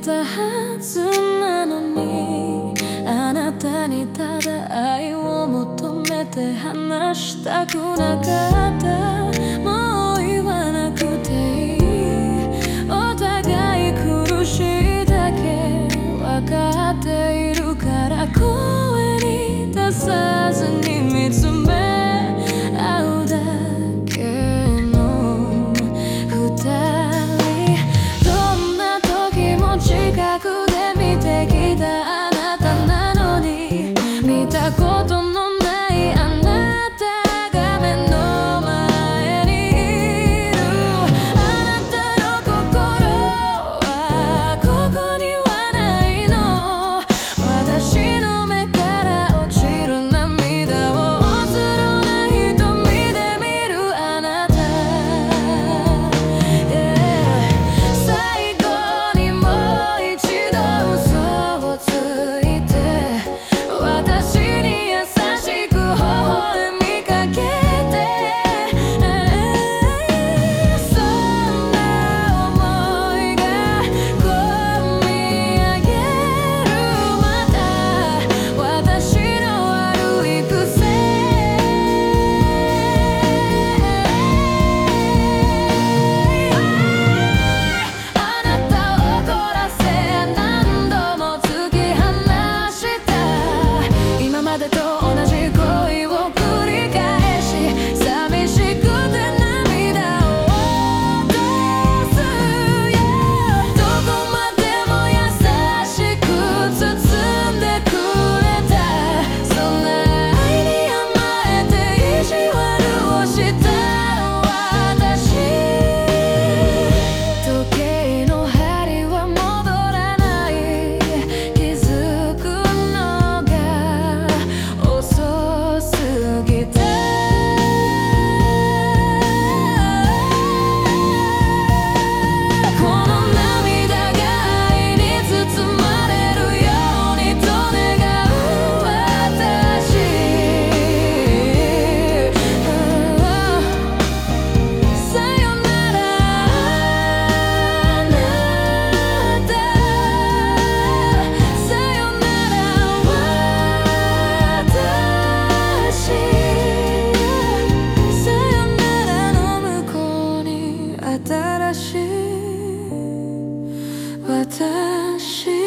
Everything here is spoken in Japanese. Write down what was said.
たはずなのに、あなたにただ愛を求めて話したくなかった。もう言わなくていい、お互い苦しいだけ分かっているから、声に出さずに見つめ合うだけの二人。どんな時も近くで見てきたあなたなのに、見たことのないあなたが目の前にいる。あなたの心はここにはないの。私の目から落ちる涙をおつろな瞳で見るあなた、最後にもう一度嘘をついて、私に優しく微笑みかけて、そんな想いがこみ上げる。また私の悪い癖、あなたを怒らせ何度も突き放した。今までと同じ恋を繰り返し、寂しくて涙を落とすよ。どこまでも優しく包んでくれた、そんな愛に甘えて意地悪をした私。時計の針は戻らない、気づくのが遅すぎた。この涙が愛に包まれるようにと願う私。さよならあなた、さよなら私、さよならの向こうに新しい私。